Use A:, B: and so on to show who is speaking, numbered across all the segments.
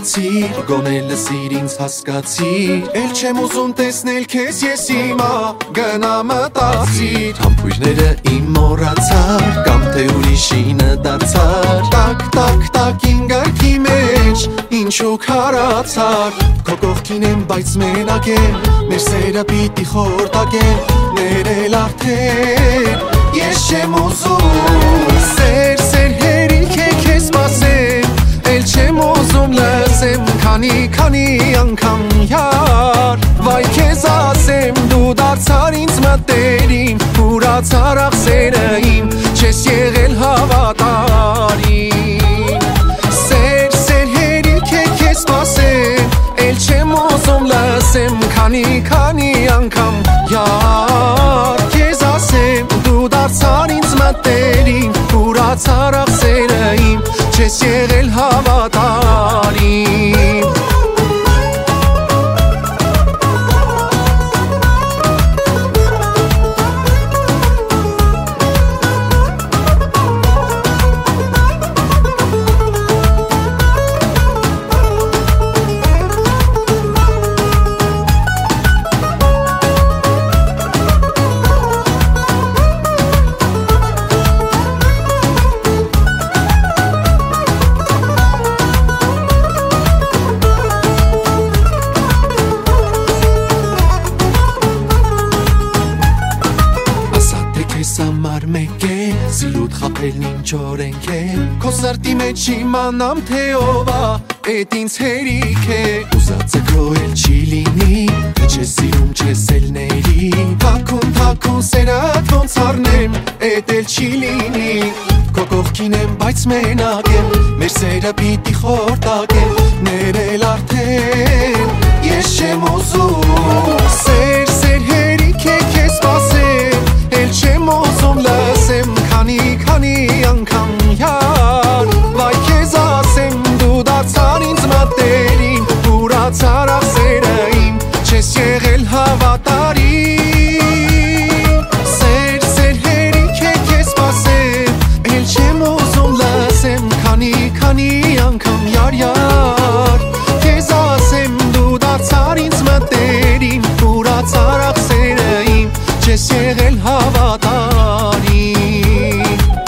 A: մոռացիր, գոնե լսիր ինձ հասկացիր, էլ չեմ ուզում տեսնել քեզ ես հիմա, գնա մտածիր, համբույրները իմ մոռացար, կամ թե ուրիշինը դարձար, տակ, տակ, տակ իմ գարքի մեջ, ինչու քարացար, քո կողքին եմ, բայց մենակ եմ, մեր սերը պիտի խորտակեմ, ներել արդեն, ես չեմ ուզում, սեր, սեր հերիք է քեզ սպասեմ, էլ չեմ ուզում լսեմ, քանի անգամ յար, վայ քեզ ասեմ, դու դարձար ինձ մտերիմ, ուրացար ախսերը իմ, չես եղել հավատարիմ, սեր, սեր հերիք է քեզ սպասեմ, էլ չեմ ուզում լսեմ, քանի անգամ յար, քեզ ասեմ, դու դարձար ինձ մտերիմ, ուրացար ախսերը իմ, չես եղել հավատարիմ Սամար մեկ է, զիլուտ խապելն ինչ օրենք է, քո սրտի մեջ իմանամ թե ով ա, էդ ինձ հերիք է, ուզածը քո էլ չի լինի, թե չես սիրում չես էլ ների, թաքուն սերդ ոնց առնեմ, էդ էլ չի լինի, քո կողքին եմ, բայց մենակ եմ, մեր սերը պիտի խորտակեմ, ներել արդեն, ես չեմ ուզում, սեր, սեր հերիք է քեզ սպասեմ, էլ չեմ ուզում լսեմ, քանի անգամ յար, վայ քեզ ասեմ, դու դարձար ինձ մտերիմ, ուրացար ախսերը իմ, չես եղել հավատարիմ, սեր, սեր հերիք է քեզ սպասեմ, էլ չեմ ուզում լսեմ, քանի անգամ յար, քեզ ասեմ, դու դարձար ինձ մտերիմ, ուրացար ախսերը իմ, չես եղել հավատարիմ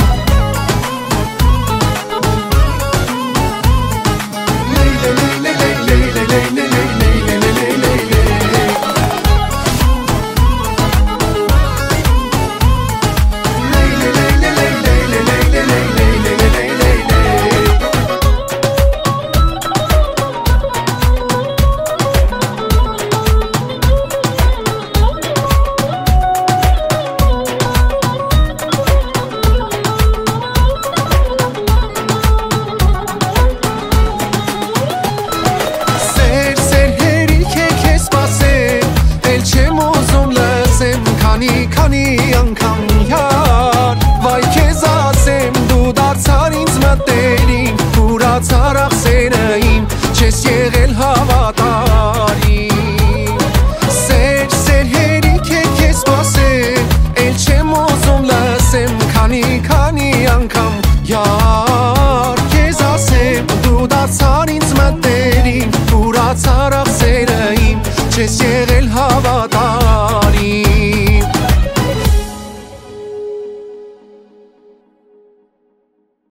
A: քանի անգամ յար, վայ քեզ ասեմ, դու դարձար ինձ մտերիմ, ուրացար ախսերը իմ, չես եղել հավատարիմ, սեր, սեր հերիք է քեզ սպասեմ, էլ չեմ ուզում լսեմ, քանի անգամ յար, քեզ ասեմ, դու դարձար ինձ մտերիմ, ուրացար ախսերը իմ, չես եղել հավատարիմ